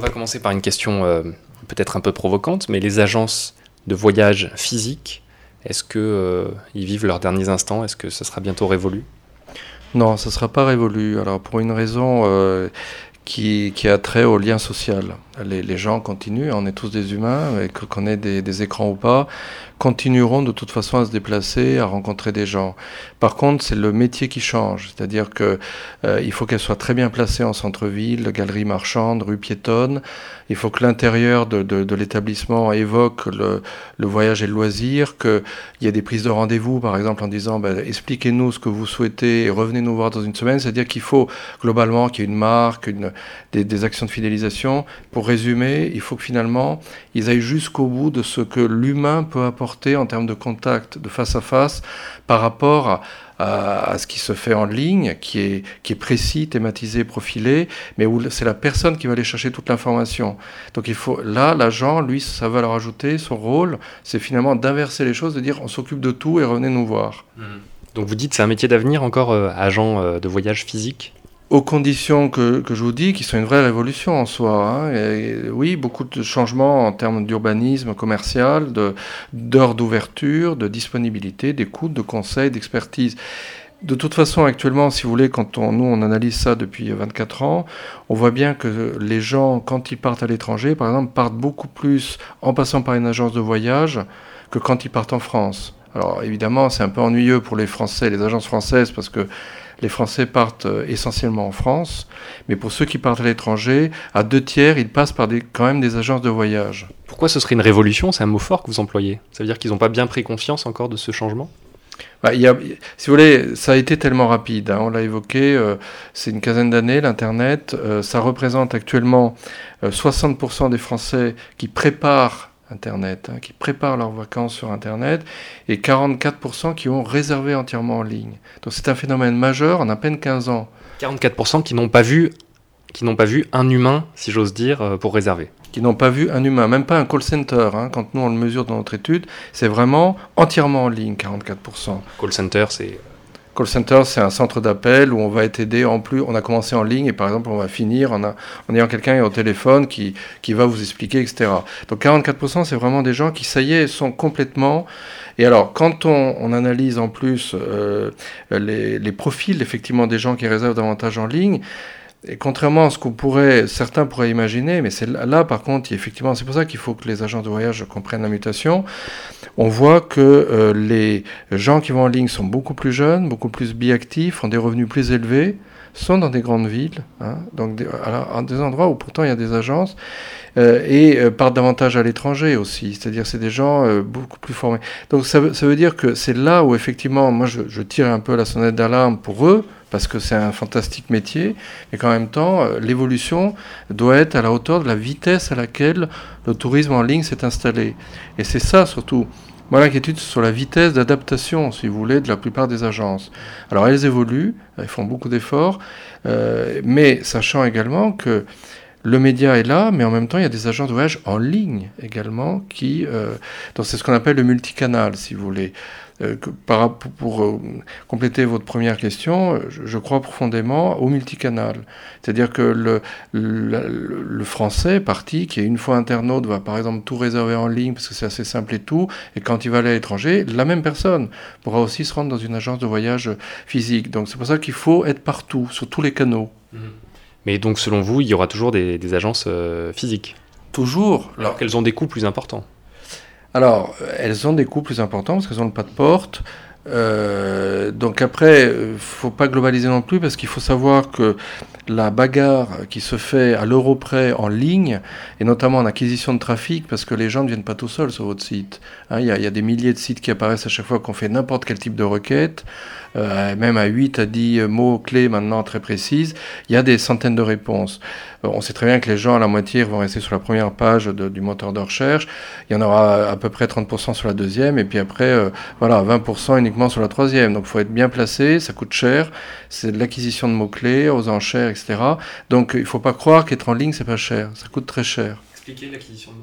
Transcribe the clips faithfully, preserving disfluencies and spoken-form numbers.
va commencer par une question euh, peut-être un peu provocante, mais les agences de voyage physiques, est-ce qu'ils euh, vivent leurs derniers instants? Est-ce que ça sera bientôt révolu? Non, ça ne sera pas révolu. Alors pour une raison euh, qui, qui a trait au lien social. Les, les gens continuent, on est tous des humains, et que, qu'on ait des, des écrans ou pas, continueront de toute façon à se déplacer, à rencontrer des gens. Par contre, c'est le métier qui change, c'est-à-dire que euh, il faut qu'elle soit très bien placée en centre-ville, galerie marchande, rue piétonne. Il faut que l'intérieur de, de, de l'établissement évoque le, le voyage et le loisir, qu'il y ait des prises de rendez-vous, par exemple, en disant ben, expliquez-nous ce que vous souhaitez et revenez nous voir dans une semaine. C'est-à-dire qu'il faut globalement qu'il y ait une marque, une, des, des actions de fidélisation. Pour résumer, il faut que finalement, ils aillent jusqu'au bout de ce que l'humain peut apporter en termes de contact, de face à face, par rapport à, à, à ce qui se fait en ligne, qui est, qui est précis, thématisé, profilé, mais où c'est la personne qui va aller chercher toute l'information. Donc il faut, là, l'agent, lui, ça va leur ajouter, son rôle, c'est finalement d'inverser les choses, de dire on s'occupe de tout et revenez nous voir. Mmh. Donc vous dites c'est un métier d'avenir encore, euh, agent euh, de voyage physique? Aux conditions que, que je vous dis, qui sont une vraie révolution en soi. Hein. Et, oui, beaucoup de changements en termes d'urbanisme commercial, de, d'heures d'ouverture, de disponibilité, d'écoute, de conseils, d'expertise. De toute façon, actuellement, si vous voulez, quand on, nous on analyse ça depuis vingt-quatre ans, on voit bien que les gens, quand ils partent à l'étranger, par exemple, partent beaucoup plus en passant par une agence de voyage que quand ils partent en France. Alors évidemment, c'est un peu ennuyeux pour les Français, les agences françaises, parce que les Français partent essentiellement en France, mais pour ceux qui partent à l'étranger, à deux tiers, ils passent par des, quand même des agences de voyage. Pourquoi ce serait une révolution? C'est un mot fort que vous employez. Ça veut dire qu'ils n'ont pas bien pris conscience encore de ce changement? Bah, il y a, si vous voulez, ça a été tellement rapide, hein, on l'a évoqué, euh, c'est une quinzaine d'années, l'Internet, euh, ça représente actuellement euh, soixante pour cent des Français qui préparent Internet, hein, qui préparent leurs vacances sur Internet, et quarante-quatre pour cent qui ont réservé entièrement en ligne. Donc c'est un phénomène majeur en à peine quinze ans. quarante-quatre pour cent qui n'ont pas vu, qui n'ont pas vu un humain, si j'ose dire, pour réserver. Qui n'ont pas vu un humain, même pas un call center. Hein, quand nous on le mesure dans notre étude, c'est vraiment entièrement en ligne, quarante-quatre pour cent. Call center, c'est... Call center, c'est un centre d'appel où on va être aidé en plus. On a commencé en ligne et par exemple, on va finir en, a, en ayant quelqu'un au téléphone qui, qui va vous expliquer, et cetera. Donc quarante-quatre pour cent, c'est vraiment des gens qui, ça y est, sont complètement... Et alors, quand on, on analyse en plus euh, les, les profils, effectivement, des gens qui réservent davantage en ligne, et contrairement à ce qu'on pourrait, certains pourraient imaginer, mais c'est là, là par contre, effectivement, c'est pour ça qu'il faut que les agents de voyage comprennent la mutation. On voit que euh, les gens qui vont en ligne sont beaucoup plus jeunes, beaucoup plus biactifs, ont des revenus plus élevés, sont dans des grandes villes, hein, donc des, à, à des endroits où pourtant il y a des agences, euh, et euh, partent davantage à l'étranger aussi, c'est-à-dire c'est des gens euh, beaucoup plus formés. Donc ça, ça veut dire que c'est là où effectivement, moi je, je tire un peu la sonnette d'alarme pour eux, parce que c'est un fantastique métier, et qu'en même temps, euh, l'évolution doit être à la hauteur de la vitesse à laquelle le tourisme en ligne s'est installé. Et c'est ça surtout. Moi, l'inquiétude sur la vitesse d'adaptation, si vous voulez, de la plupart des agences. Alors, elles évoluent, elles font beaucoup d'efforts, euh, mais sachant également que le média est là, mais en même temps, il y a des agences de voyage en ligne également, qui, euh, donc c'est ce qu'on appelle le multicanal, si vous voulez. Euh, que, par, pour, pour euh, compléter votre première question, je, je crois profondément au multicanal. C'est-à-dire que le, le, le français parti, qui est une fois internaute, va par exemple tout réserver en ligne, parce que c'est assez simple et tout, et quand il va aller à l'étranger, la même personne pourra aussi se rendre dans une agence de voyage physique. Donc c'est pour ça qu'il faut être partout, sur tous les canaux. Mmh. Mais donc selon vous, il y aura toujours des, des agences euh, physiques? Toujours. Alors qu'elles ont des coûts plus importants? Alors, elles ont des coûts plus importants parce qu'elles ont le pas de porte. Euh, donc après, il ne faut pas globaliser non plus parce qu'il faut savoir que la bagarre qui se fait à l'euro près en ligne, et notamment en acquisition de trafic, parce que les gens ne viennent pas tout seuls sur votre site. Hein, il y a, y a des milliers de sites qui apparaissent à chaque fois qu'on fait n'importe quel type de requête, euh, même à huit à dix mots-clés maintenant très précises, il y a des centaines de réponses. Euh, on sait très bien que les gens, à la moitié, vont rester sur la première page de, du moteur de recherche, il y en aura à peu près trente pour cent sur la deuxième, et puis après, euh, voilà, vingt pour cent uniquement sur la troisième. Donc il faut être bien placé, ça coûte cher, c'est de l'acquisition de mots-clés, aux enchères, et cetera. Donc il ne faut pas croire qu'être en ligne, c'est pas cher, ça coûte très cher. Expliquez l'acquisition de mots-clés.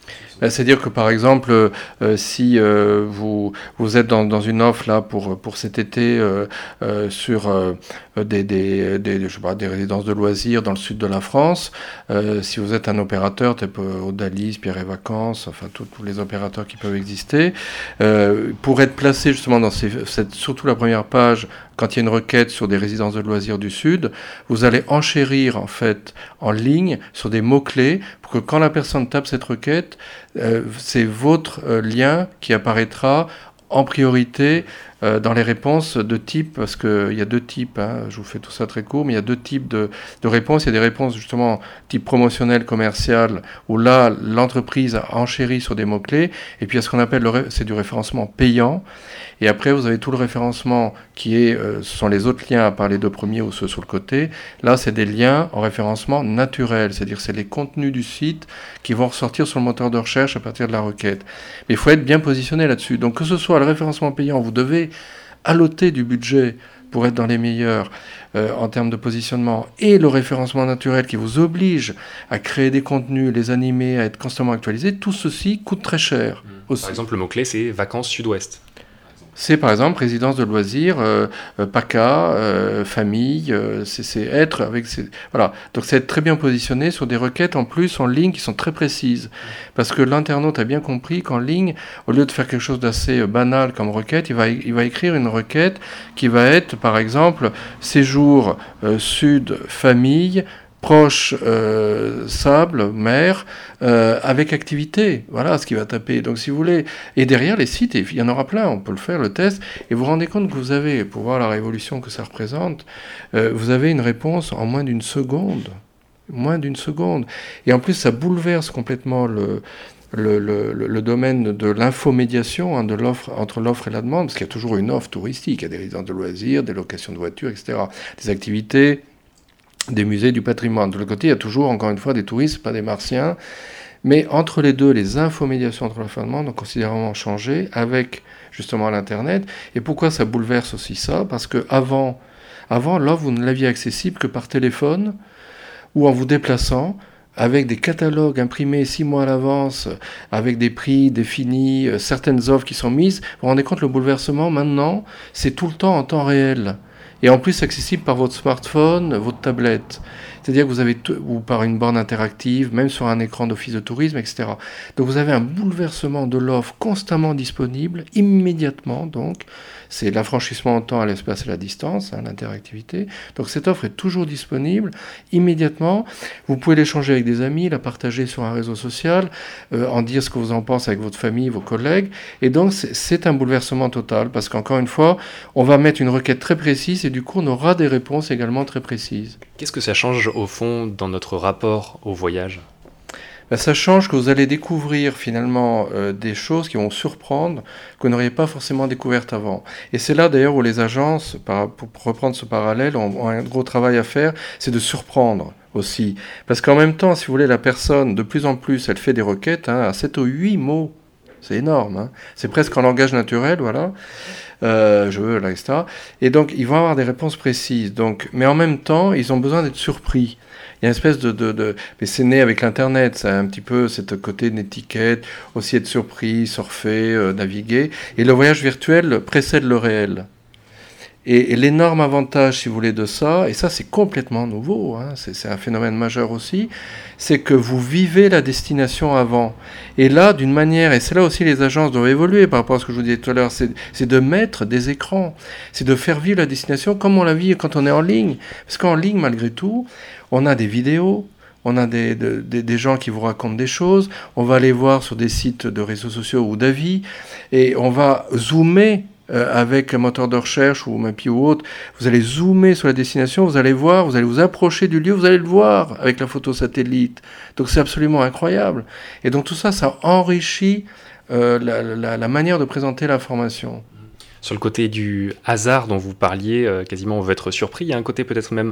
C'est-à-dire que par exemple, euh, si euh, vous, vous êtes dans, dans une offre là pour, pour cet été euh, euh, sur euh, des, des, des, je sais pas, des résidences de loisirs dans le sud de la France, euh, si vous êtes un opérateur type Odalis, Pierre et Vacances, enfin tous les opérateurs qui peuvent exister, euh, pour être placé justement dans ces, cette, surtout la première page, quand il y a une requête sur des résidences de loisirs du Sud, vous allez enchérir en fait en ligne sur des mots-clés pour que quand la personne tape cette requête, euh, c'est votre euh, lien qui apparaîtra en priorité euh, dans les réponses de type, parce qu'il y a deux types, hein, je vous fais tout ça très court, mais il y a deux types de, de réponses. Il y a des réponses justement type promotionnel, commercial, où là, l'entreprise a enchéri sur des mots-clés, et puis il y a ce qu'on appelle, le ré... c'est du référencement payant, et après vous avez tout le référencement qui est, euh, ce sont les autres liens à part les deux premiers ou ceux sur le côté. Là, c'est des liens en référencement naturel, c'est-à-dire c'est les contenus du site qui vont ressortir sur le moteur de recherche à partir de la requête. Mais il faut être bien positionné là-dessus. Donc que ce soit le référencement payant, vous devez alloter du budget pour être dans les meilleurs euh, en termes de positionnement, et le référencement naturel qui vous oblige à créer des contenus, les animer, à être constamment actualisés, tout ceci coûte très cher. Mmh. Par exemple, le mot-clé, c'est vacances sud-ouest. C'est par exemple résidence de loisirs, euh, euh, PACA, euh, famille, euh, c'est, c'est être avec ces... Voilà. Donc c'est être très bien positionné sur des requêtes en plus en ligne qui sont très précises. Parce que l'internaute a bien compris qu'en ligne, au lieu de faire quelque chose d'assez banal comme requête, il va, il va écrire une requête qui va être par exemple séjour, euh, sud, famille, proche, euh, sable, mer, euh, avec activité. Voilà ce qu'il va taper. Donc si vous voulez, et derrière les sites, il y en aura plein, on peut le faire, le test, et vous vous rendez compte que vous avez, pour voir la révolution que ça représente, euh, vous avez une réponse en moins d'une seconde. Moins d'une seconde. Et en plus, ça bouleverse complètement le... Le, le, le domaine de l'infomédiation, hein, de l'offre, entre l'offre et la demande, parce qu'il y a toujours une offre touristique, il y a des résidences de loisirs, des locations de voitures, et cetera. Des activités, des musées du patrimoine. De l'autre côté, il y a toujours, encore une fois, des touristes, pas des martiens. Mais entre les deux, les infomédiations entre l'offre et la demande ont considérablement changé avec, justement, l'Internet. Et pourquoi ça bouleverse aussi ça ? Parce qu'avant, avant, l'offre, vous ne l'aviez accessible que par téléphone ou en vous déplaçant, avec des catalogues imprimés six mois à l'avance, avec des prix définis, euh, certaines offres qui sont mises. Vous vous rendez compte, le bouleversement, maintenant, c'est tout le temps en temps réel. Et en plus accessible par votre smartphone, votre tablette. C'est-à-dire que vous avez, t- ou par une borne interactive, même sur un écran d'office de tourisme, et cetera. Donc vous avez un bouleversement de l'offre constamment disponible, immédiatement donc. C'est l'affranchissement en temps à l'espace et à la distance, hein, l'interactivité. Donc cette offre est toujours disponible, immédiatement. Vous pouvez l'échanger avec des amis, la partager sur un réseau social, euh, en dire ce que vous en pensez avec votre famille, vos collègues. Et donc c'est, c'est un bouleversement total, parce qu'encore une fois, on va mettre une requête très précise et du coup on aura des réponses également très précises. Qu'est-ce que ça change au fond dans notre rapport au voyage ? Ben, ça change que vous allez découvrir finalement euh, des choses qui vont surprendre, que vous n'auriez pas forcément découvertes avant. Et c'est là d'ailleurs où les agences, par, pour reprendre ce parallèle, ont, ont un gros travail à faire, c'est de surprendre aussi. Parce qu'en même temps, si vous voulez, la personne, de plus en plus, elle fait des requêtes hein, à sept ou huit mots. C'est énorme, hein. C'est presque en langage naturel, voilà. Euh, je veux, là, et cetera. Et donc, ils vont avoir des réponses précises. Donc, mais en même temps, ils ont besoin d'être surpris. Il y a une espèce de, de, de... Mais c'est né avec l'Internet, ça a un petit peu cet côté d'étiquette, aussi être surpris, surfer, euh, naviguer. Et le voyage virtuel précède le réel. Et, et l'énorme avantage, si vous voulez, de ça, et ça c'est complètement nouveau, hein, c'est, c'est un phénomène majeur aussi, c'est que vous vivez la destination avant. Et là, d'une manière, et c'est là aussi les agences doivent évoluer par rapport à ce que je vous disais tout à l'heure, c'est, c'est de mettre des écrans, c'est de faire vivre la destination comme on la vit quand on est en ligne. Parce qu'en ligne, malgré tout, on a des vidéos, on a des, de, des, des gens qui vous racontent des choses, on va aller voir sur des sites de réseaux sociaux ou d'avis, et on va zoomer euh, avec un moteur de recherche ou Mappy ou autre, vous allez zoomer sur la destination, vous allez voir, vous allez vous approcher du lieu, vous allez le voir avec la photo satellite. Donc c'est absolument incroyable. Et donc tout ça, ça enrichit euh, la, la, la manière de présenter l'information. Sur le côté du hasard dont vous parliez, euh, quasiment on veut être surpris, il y a un côté peut-être même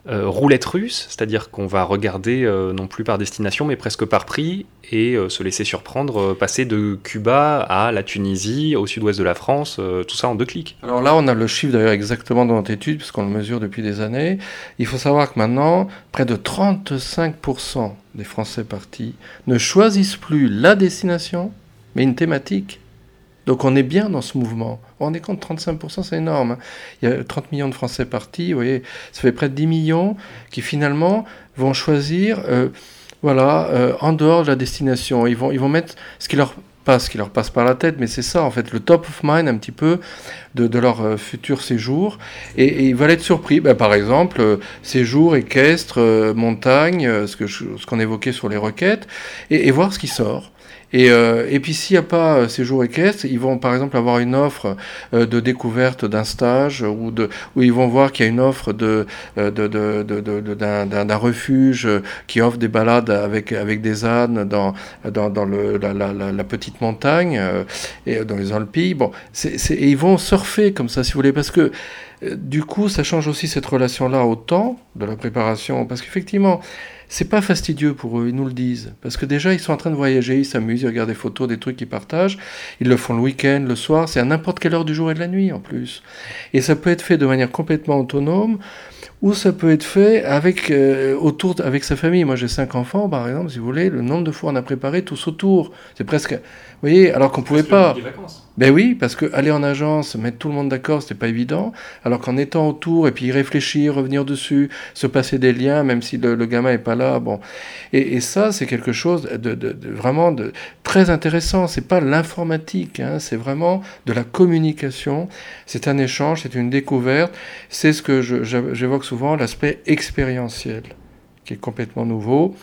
euh, roulette russe, c'est-à-dire qu'on va regarder euh, non plus par destination, mais presque par prix, et euh, se laisser surprendre, euh, passer de Cuba à la Tunisie, au sud-ouest de la France, euh, tout ça en deux clics. Alors là, on a le chiffre d'ailleurs exactement dans notre étude, puisqu'on le mesure depuis des années. Il faut savoir que maintenant, près de trente-cinq pour cent des Français partis ne choisissent plus la destination, mais une thématique. Donc on est bien dans ce mouvement. On est compte, trente-cinq pour cent, c'est énorme. Il y a trente millions de Français partis, vous voyez, ça fait près de dix millions qui finalement vont choisir, euh, voilà, euh, en dehors de la destination. Ils vont, ils vont mettre ce qui leur passe, ce qui leur passe par la tête, mais c'est ça en fait, le top of mind un petit peu de, de leur euh, futur séjour. Et, et ils vont être surpris, ben, par exemple, euh, séjour équestre, euh, montagne, euh, ce, que je, ce qu'on évoquait sur les requêtes, et, et voir ce qui sort. Et, euh, et puis s'il n'y a pas euh, séjour équestre, ils vont par exemple avoir une offre euh, de découverte d'un stage ou de, où ils vont voir qu'il y a une offre de, euh, de, de, de, de, de, d'un, d'un, d'un refuge qui offre des balades avec, avec des ânes dans, dans, dans le, la, la, la, la petite montagne euh, et dans les Alpilles. Bon, c'est, c'est, et ils vont surfer comme ça si vous voulez, parce que euh, du coup ça change aussi cette relation-là au temps de la préparation, parce qu'effectivement c'est pas fastidieux pour eux, ils nous le disent. Parce que déjà, ils sont en train de voyager, ils s'amusent, ils regardent des photos, des trucs qu'ils partagent. Ils le font le week-end, le soir, c'est à n'importe quelle heure du jour et de la nuit en plus. Et ça peut être fait de manière complètement autonome, ou ça peut être fait avec, euh, autour, avec sa famille. Moi, j'ai cinq enfants, par exemple, si vous voulez, le nombre de fois on a préparé tous autour. C'est presque... Vous voyez, alors qu'on pouvait pas... Ben oui, parce que aller en agence, mettre tout le monde d'accord, c'était pas évident. Alors qu'en étant autour, et puis y réfléchir, revenir dessus, se passer des liens, même si le, le gamin est pas là, bon. Et, et ça, c'est quelque chose de, de, de vraiment de très intéressant. C'est pas l'informatique, hein, c'est vraiment de la communication. C'est un échange, c'est une découverte. C'est ce que je, j'évoque souvent, l'aspect expérientiel, qui est complètement nouveau.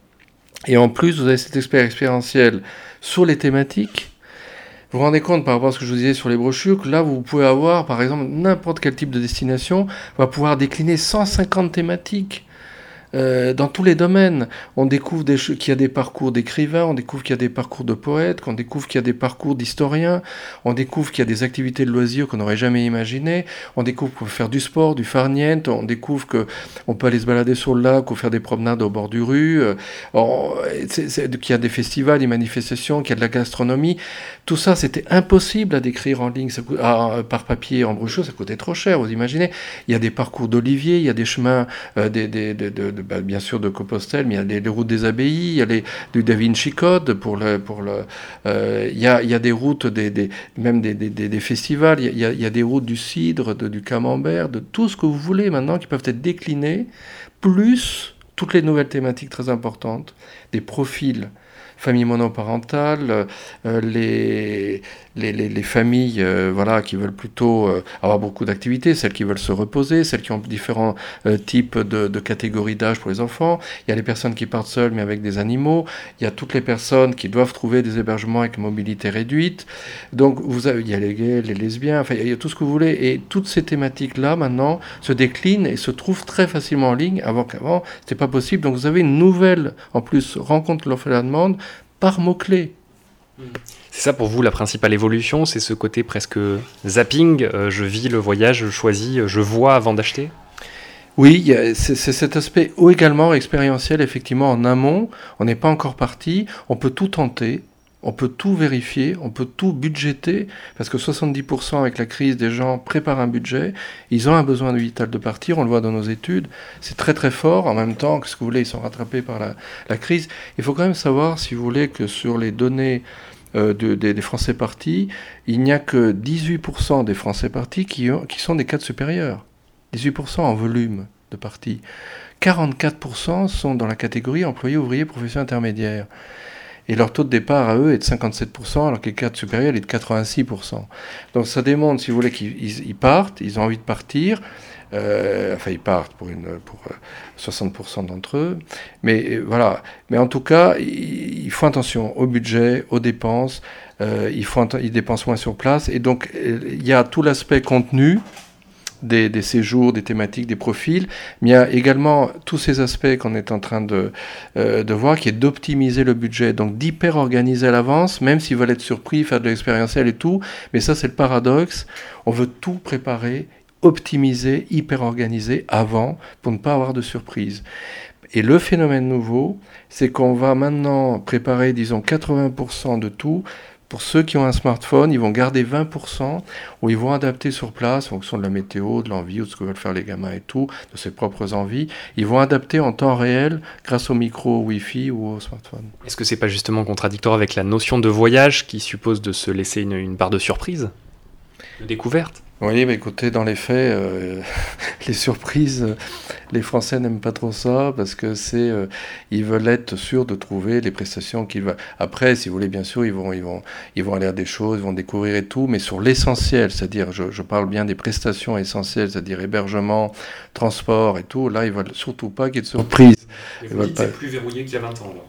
Et en plus, vous avez cet aspect expérientiel sur les thématiques. Vous vous rendez compte par rapport à ce que je vous disais sur les brochures, que là, vous pouvez avoir, par exemple, n'importe quel type de destination va pouvoir décliner cent cinquante thématiques. Euh, dans tous les domaines, on découvre des, qu'il y a des parcours d'écrivains, on découvre qu'il y a des parcours de poètes, qu'on découvre qu'il y a des parcours d'historiens, on découvre qu'il y a des activités de loisirs qu'on n'aurait jamais imaginées, on découvre qu'on peut faire du sport, du farniente, on découvre qu'on peut aller se balader sur le lac ou faire des promenades au bord du rue, euh, on, c'est, c'est, qu'il y a des festivals, des manifestations, qu'il y a de la gastronomie. Tout ça, c'était impossible à décrire en ligne, ça coûte, à, par papier, en brochure, ça coûtait trop cher, vous imaginez. Il y a des parcours d'oliviers, il y a des chemins, euh, des, des, de, de, de Bah, bien sûr de Compostelle, mais il y a les, les routes des abbayes, il y a les du Da Vinci Code pour le pour le euh, il y a il y a des routes des, des même des, des, des festivals, il y a il y a des routes du cidre, de, du camembert, de tout ce que vous voulez maintenant qui peuvent être déclinées, plus toutes les nouvelles thématiques très importantes, des profils familles monoparentales, euh, les, les, les, les familles euh, voilà, qui veulent plutôt euh, avoir beaucoup d'activités, celles qui veulent se reposer, celles qui ont différents euh, types de, de catégories d'âge pour les enfants. Il y a les personnes qui partent seules mais avec des animaux. Il y a toutes les personnes qui doivent trouver des hébergements avec mobilité réduite. Donc vous avez, il y a les gays, les lesbiens, enfin il y a tout ce que vous voulez. Et toutes ces thématiques-là maintenant se déclinent et se trouvent très facilement en ligne, avant qu'avant c'était pas possible. Donc vous avez une nouvelle, en plus, rencontre l'offre et la demande par mots-clés. C'est ça pour vous la principale évolution, c'est ce côté presque zapping, euh, je vis le voyage, je choisis, je vois avant d'acheter? Oui, c'est, c'est cet aspect ou également expérientiel, effectivement, en amont, on n'est pas encore parti, on peut tout tenter, on peut tout vérifier, on peut tout budgéter, parce que soixante-dix pour cent avec la crise des gens préparent un budget, ils ont un besoin vital de partir, on le voit dans nos études, c'est très très fort, en même temps, qu'est-ce que vous voulez, ils sont rattrapés par la, la crise. Il faut quand même savoir, si vous voulez, que sur les données euh, de, des, des Français partis, il n'y a que dix-huit pour cent des Français partis qui, ont, qui sont des cadres supérieurs, dix-huit pour cent en volume de partis. quarante-quatre pour cent sont dans la catégorie employés, ouvriers, professions intermédiaires. Et leur taux de départ à eux est de cinquante-sept pour cent, alors que le cadre supérieur est de quatre-vingt-six pour cent. Donc ça démontre, si vous voulez, qu'ils ils partent, ils ont envie de partir. Euh, enfin, ils partent pour, une, pour soixante pour cent d'entre eux. Mais euh, voilà. Mais en tout cas, ils, ils font attention au budget, aux dépenses. Euh, ils, font, ils dépensent moins sur place. Et donc, il y a tout l'aspect contenu. Des, des séjours, des thématiques, des profils, mais il y a également tous ces aspects qu'on est en train de, euh, de voir, qui est d'optimiser le budget, donc d'hyper-organiser à l'avance, même s'ils veulent être surpris, faire de l'expérientiel et tout, mais ça c'est le paradoxe, on veut tout préparer optimisé, hyper organisé avant pour ne pas avoir de surprise. Et le phénomène nouveau, c'est qu'on va maintenant préparer, disons, quatre-vingts pour cent de tout. Pour ceux qui ont un smartphone, ils vont garder vingt pour cent où ils vont adapter sur place en fonction de la météo, de l'envie ou de ce que veulent faire les gamins et tout, de ses propres envies. Ils vont adapter en temps réel grâce au micro Wi-Fi ou au smartphone. Est-ce que c'est pas justement contradictoire avec la notion de voyage qui suppose de se laisser une, une part de surprise, de découverte ? Oui, bah écoutez, dans les faits, euh, les surprises, les Français n'aiment pas trop ça parce que c'est, euh, ils veulent être sûrs de trouver les prestations qu'ils veulent. Après, si vous voulez, bien sûr, ils vont, ils vont, ils vont aller à des choses, ils vont découvrir et tout, mais sur l'essentiel, c'est-à-dire, je, je parle bien des prestations essentielles, c'est-à-dire hébergement, transport et tout. Là, ils veulent surtout pas qu'il y ait de surprise. Et vous dites que c'est plus verrouillé qu'il y a vingt ans alors.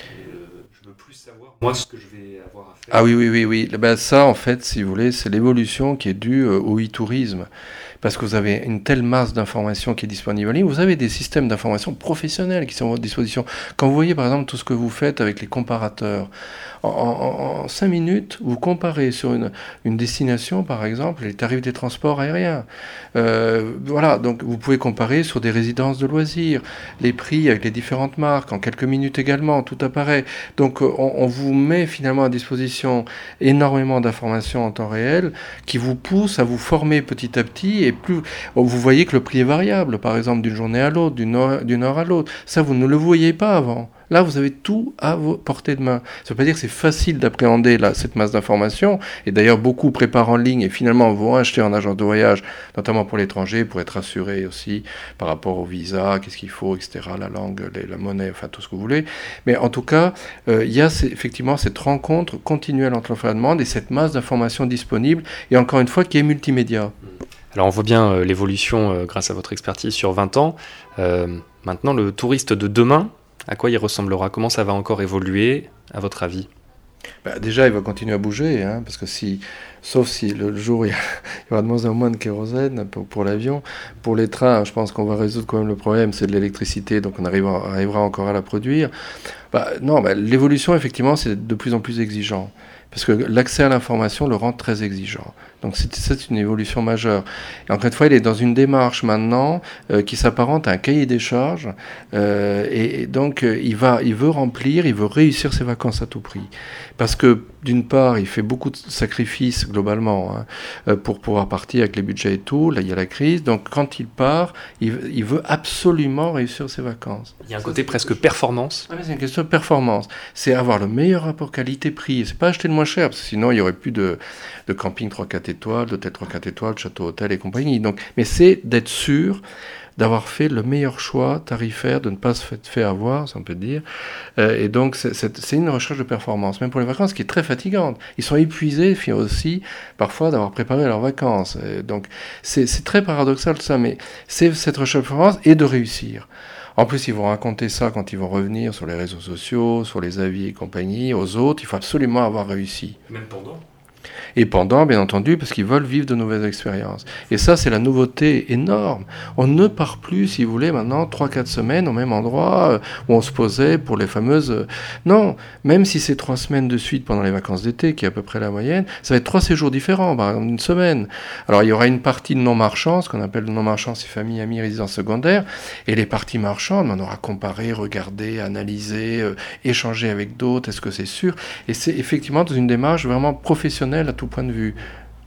Je veux plus savoir moi ce que je vais avoir à faire. Ah oui, oui, oui, oui. Ben, ça, en fait, si vous voulez, c'est l'évolution qui est due euh, au e-tourisme. Parce que vous avez une telle masse d'informations qui est disponible en ligne. Vous avez des systèmes d'information professionnels qui sont à votre disposition. Quand vous voyez, par exemple, tout ce que vous faites avec les comparateurs, en, en, en cinq minutes, vous comparez sur une, une destination, par exemple, les tarifs des transports aériens. Euh, voilà, donc vous pouvez comparer sur des résidences de loisirs, les prix avec les différentes marques, en quelques minutes également, tout apparaît. Donc on, on vous met finalement à disposition énormément d'informations en temps réel qui vous poussent à vous former petit à petit et plus vous voyez que le prix est variable, par exemple d'une journée à l'autre, d'une heure, d'une heure à l'autre. Ça, vous ne le voyiez pas avant. Là, vous avez tout à vos portées de main. Ça ne veut pas dire que c'est facile d'appréhender là, cette masse d'informations. Et d'ailleurs, beaucoup préparent en ligne et finalement vont acheter en agence de voyage, notamment pour l'étranger, pour être assurés aussi par rapport au visa, qu'est-ce qu'il faut, et cetera, la langue, les, la monnaie, enfin tout ce que vous voulez. Mais en tout cas, euh, il y a ces, effectivement cette rencontre continuelle entre l'offre et la demande et cette masse d'informations disponibles, et encore une fois, qui est multimédia. Alors on voit bien euh, l'évolution euh, grâce à votre expertise sur vingt ans. Euh, maintenant, le touriste de demain, à quoi il ressemblera ? Comment ça va encore évoluer, à votre avis ? Bah, déjà, il va continuer à bouger, hein, parce que si, sauf si le jour il y, a, il y aura de moins en moins de kérosène pour, pour l'avion, pour les trains, je pense qu'on va résoudre quand même le problème, c'est de l'électricité, donc on arrivera, arrivera encore à la produire. Bah, non, bah, l'évolution, effectivement, c'est de plus en plus exigeant, parce que l'accès à l'information le rend très exigeant. Donc c'est, c'est une évolution majeure. Et encore une fois, il est dans une démarche maintenant euh, qui s'apparente à un cahier des charges, euh, et, et donc euh, il va, il veut remplir, il veut réussir ses vacances à tout prix. Parce que d'une part, il fait beaucoup de sacrifices globalement hein, euh, pour pouvoir partir avec les budgets et tout. Là, il y a la crise. Donc quand il part, il, il veut absolument réussir ses vacances. Il y a un côté presque performance. Ah, mais c'est une question de performance. C'est avoir le meilleur rapport qualité-prix. C'est pas acheter le moins cher, parce que sinon il n'y aurait plus de, de camping trois quatre étoiles, d'hôtel trois quatre étoiles, de château hôtel et compagnie. Donc, mais c'est d'être sûr d'avoir fait le meilleur choix tarifaire, de ne pas se faire avoir, si on peut dire. Euh, et donc, c'est, c'est, c'est une recherche de performance, même pour les vacances, qui est très fatigante. Ils sont épuisés aussi, parfois, d'avoir préparé leurs vacances. Et donc, c'est, c'est très paradoxal, ça, mais c'est cette recherche de performance et de réussir. En plus, ils vont raconter ça quand ils vont revenir sur les réseaux sociaux, sur les avis et compagnie, aux autres. Il faut absolument avoir réussi. Même pendant. Et pendant, bien entendu, parce qu'ils veulent vivre de nouvelles expériences. Et ça, c'est la nouveauté énorme. On ne part plus, si vous voulez, maintenant, trois quatre semaines au même endroit euh, où on se posait pour les fameuses... Euh, non, même si c'est trois semaines de suite pendant les vacances d'été, qui est à peu près la moyenne, ça va être trois séjours différents, par exemple, une semaine. Alors, il y aura une partie de non-marchands, ce qu'on appelle non-marchands, c'est famille, amis, résidences secondaires, et les parties marchandes, on aura comparé, regardé, analysé, euh, échangé avec d'autres, est-ce que c'est sûr ? Et c'est effectivement dans une démarche vraiment professionnelle à tout point de vue.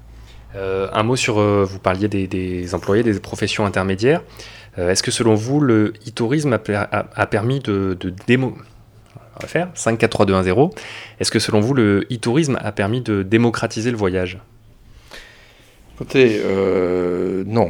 Euh, un mot sur, euh, vous parliez des, des employés, des professions intermédiaires. Euh, est-ce que selon vous, le e-tourisme a, a, a permis de, de démo... On va faire cinq, quatre, trois, deux, un, zéro. Est-ce que selon vous, le e-tourisme a permis de démocratiser le voyage ? Écoutez, euh, non.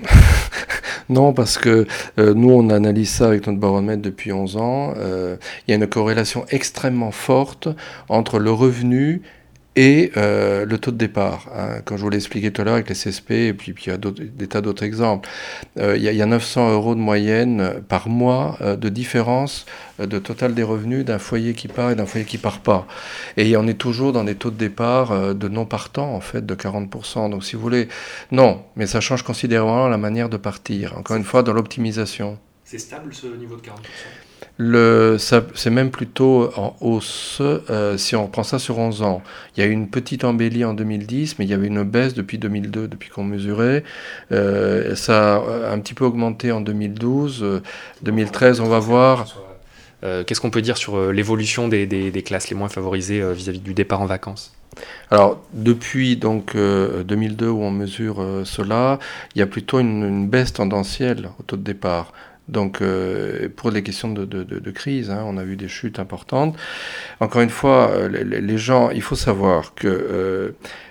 Non, parce que euh, nous, on analyse ça avec notre baromètre depuis onze ans. Euh, il y a une corrélation extrêmement forte entre le revenu et euh, le taux de départ, hein, comme je vous l'ai expliqué tout à l'heure avec les C S P, et puis, puis il y a des tas d'autres exemples. Euh, il, y a, il y a neuf cents euros de moyenne par mois euh, de différence euh, de total des revenus d'un foyer qui part et d'un foyer qui part pas. Et on est toujours dans des taux de départ euh, de non-partants, en fait, de quarante pour cent. Donc si vous voulez, non, mais ça change considérablement la manière de partir, encore une fois, dans l'optimisation. C'est stable ce niveau de quarante pour cent ? Le, ça, c'est même plutôt en hausse euh, si on reprend ça sur onze ans. Il y a eu une petite embellie en deux mille dix, mais il y avait une baisse depuis deux mille deux, depuis qu'on mesurait. Euh, ça a un petit peu augmenté en deux mille douze. Euh, deux mille treize, on va voir. Euh, qu'est-ce qu'on peut dire sur euh, l'évolution des, des, des classes les moins favorisées euh, vis-à-vis du départ en vacances ? Alors, depuis donc, euh, deux mille deux, où on mesure euh, cela, il y a plutôt une, une baisse tendancielle au taux de départ. Donc, euh, pour les questions de, de, de, de crise, hein, on a vu des chutes importantes. Encore une fois, euh, les, les gens, il faut savoir que euh,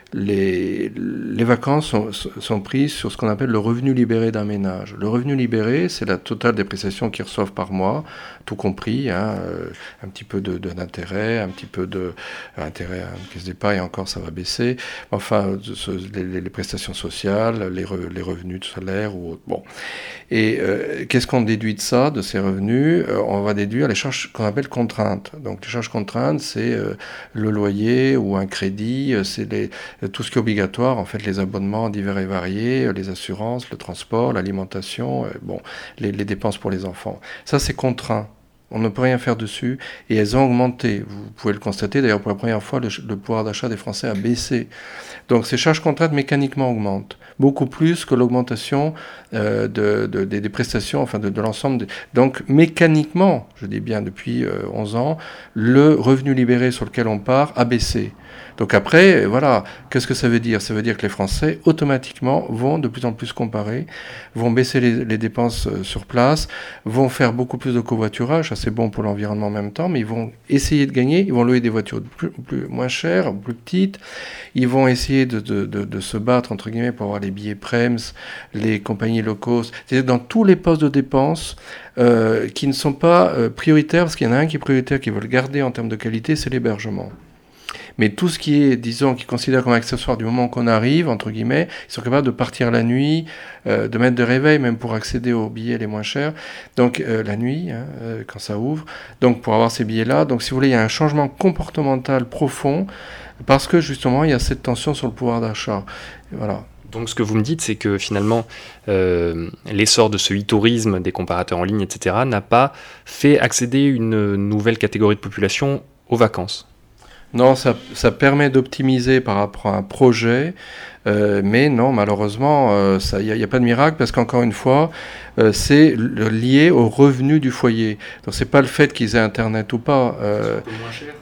les, les vacances sont, sont prises sur ce qu'on appelle le revenu libéré d'un ménage. Le revenu libéré, c'est la totale des prestations qu'ils reçoivent par mois, tout compris, hein, euh, un petit peu de, de, d'intérêt, un petit peu d'intérêt à une caisse d'épargne, et encore ça va baisser, enfin, ce, les, les prestations sociales, les, re, les revenus de salaire ou autre. Bon. Et euh, qu'est-ce qu'on déduit de ça, de ces revenus ? euh, On va déduire les charges qu'on appelle contraintes. Donc les charges contraintes, c'est euh, le loyer ou un crédit, euh, c'est les, tout ce qui est obligatoire, en fait, les abonnements divers et variés, euh, les assurances, le transport, l'alimentation, euh, bon, les, les dépenses pour les enfants. Ça, c'est contraint. On ne peut rien faire dessus et elles ont augmenté. Vous pouvez le constater, d'ailleurs pour la première fois, le, le pouvoir d'achat des Français a baissé. Donc ces charges contraintes mécaniquement augmentent, beaucoup plus que l'augmentation euh, de, de, de, des prestations, enfin de, de l'ensemble. Des... Donc mécaniquement, je dis bien depuis euh, onze ans, le revenu libéré sur lequel on part a baissé. Donc après, voilà, qu'est-ce que ça veut dire ? Ça veut dire que les Français, automatiquement, vont de plus en plus comparer, vont baisser les, les dépenses euh, sur place, vont faire beaucoup plus de covoiturage, ça c'est bon pour l'environnement en même temps, mais ils vont essayer de gagner, ils vont louer des voitures plus, plus, moins chères, plus petites, ils vont essayer de, de, de, de se battre, entre guillemets, pour avoir les billets Prems, les compagnies low cost, c'est-à-dire dans tous les postes de dépenses euh, qui ne sont pas euh, prioritaires, parce qu'il y en a un qui est prioritaire, qu'ils veulent garder en termes de qualité, c'est l'hébergement. Mais tout ce qui est, disons, qu'ils considèrent comme accessoire du moment qu'on arrive, entre guillemets, ils sont capables de partir la nuit, euh, de mettre de réveil, même pour accéder aux billets les moins chers. Donc, euh, la nuit, hein, euh, quand ça ouvre. Donc, pour avoir ces billets-là. Donc, si vous voulez, il y a un changement comportemental profond, parce que, justement, il y a cette tension sur le pouvoir d'achat. Voilà. Donc ce que vous me dites, c'est que finalement, euh, l'essor de ce e-tourisme, des comparateurs en ligne, et cetera, n'a pas fait accéder une nouvelle catégorie de population aux vacances. Non, ça, ça permet d'optimiser par rapport à un projet, euh, mais non, malheureusement, il n'y a, a pas de miracle parce qu'encore une fois, euh, c'est lié au revenu du foyer. Donc, c'est pas le fait qu'ils aient Internet ou pas. Euh, c'est un peu moins cher,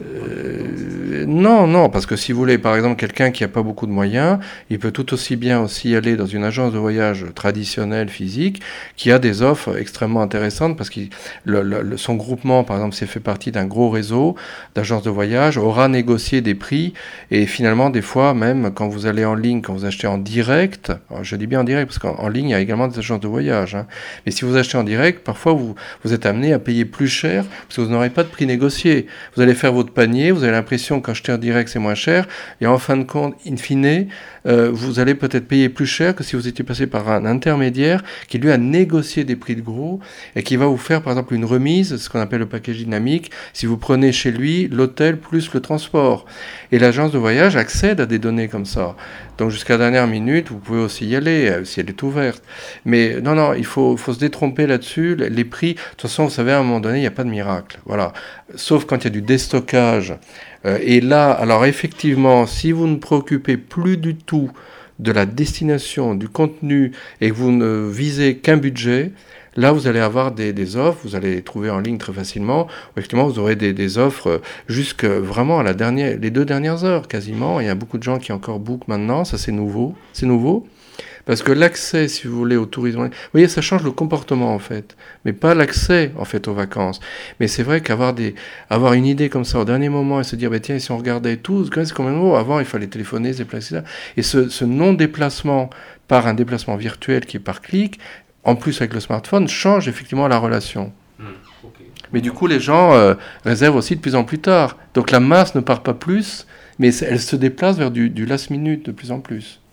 euh, non, non, parce que si vous voulez, par exemple, quelqu'un qui n'a pas beaucoup de moyens, il peut tout aussi bien aussi aller dans une agence de voyage traditionnelle, physique, qui a des offres extrêmement intéressantes parce que le, le, son groupement, par exemple, s'est fait partie d'un gros réseau d'agences de voyage, aura négocié des prix et finalement, des fois, même quand vous allez en ligne, quand vous achetez en direct, je dis bien en direct parce qu'en ligne, il y a également des agences de voyage, hein, mais si vous achetez en direct, parfois, vous, vous êtes amené à payer plus cher parce que vous n'aurez pas de prix négocié. Vous allez faire votre panier, vous avez l'impression qu'acheter en direct, c'est moins cher, et en fin de compte, in fine, euh, vous allez peut-être payer plus cher que si vous étiez passé par un intermédiaire qui, lui, a négocié des prix de gros et qui va vous faire, par exemple, une remise, ce qu'on appelle le package dynamique, si vous prenez chez lui l'hôtel plus le transport. Et l'agence de voyage accède à des données comme ça. Donc jusqu'à la dernière minute, vous pouvez aussi y aller, euh, si elle est ouverte. Mais non, non, il faut, faut se détromper là-dessus. Les, les prix, de toute façon, vous savez, à un moment donné, il n'y a pas de miracle. Voilà. Sauf quand il y a du déstockage. Euh, et là, alors effectivement, si vous ne préoccupez plus du tout de la destination, du contenu, et que vous ne visez qu'un budget, là, vous allez avoir des, des offres, vous allez les trouver en ligne très facilement. Effectivement, vous aurez des, des offres jusque vraiment à la dernière, les deux dernières heures, quasiment. Il y a beaucoup de gens qui encore bookent maintenant, ça c'est nouveau. C'est nouveau. Parce que l'accès, si vous voulez, au tourisme, vous voyez, ça change le comportement, en fait. Mais pas l'accès, en fait, aux vacances. Mais c'est vrai qu'avoir des, avoir une idée comme ça au dernier moment et se dire, bah, tiens, si on regardait tout, c'est combien de mots ? Avant, il fallait téléphoner, se déplacer, et cetera. Et ce, ce non-déplacement par un déplacement virtuel qui est par clic, en plus avec le smartphone, change effectivement la relation. Mmh, okay. Mais du coup, les gens euh, réservent aussi de plus en plus tard. Donc la masse ne part pas plus, mais elle se déplace vers du, du last minute de plus en plus.